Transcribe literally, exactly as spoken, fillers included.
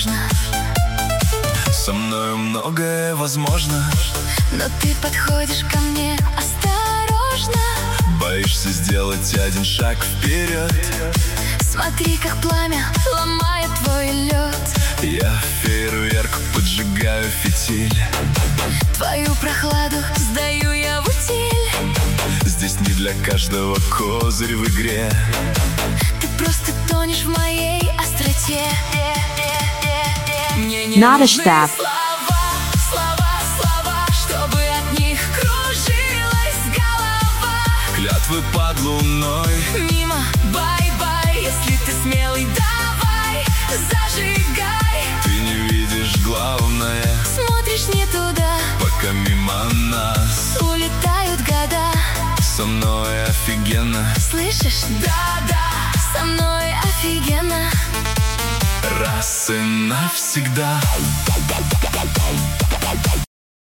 осторожно. Со мною многое возможно, но ты подходишь ко мне осторожно. Боишься сделать один шаг вперед. Смотри, как пламя ломает твой лед. Я фейерверк, поджигаю фитиль. Твою прохладу сдаю я в утиль. Здесь не для каждого козырь в игре. Ты просто тонешь в моей остроте. Мне не Not a нужны step. слова, слова, слова, чтобы от них кружилась голова. Клятвы под луной. Мимо, бай-бай, если ты смелый, давай, зажигай. Ты не видишь главное, Смотришь не туда, пока мимо нас. улетают года. Со мной офигенно, Слышишь? Да-да, со мной офигенно. раз и навсегда.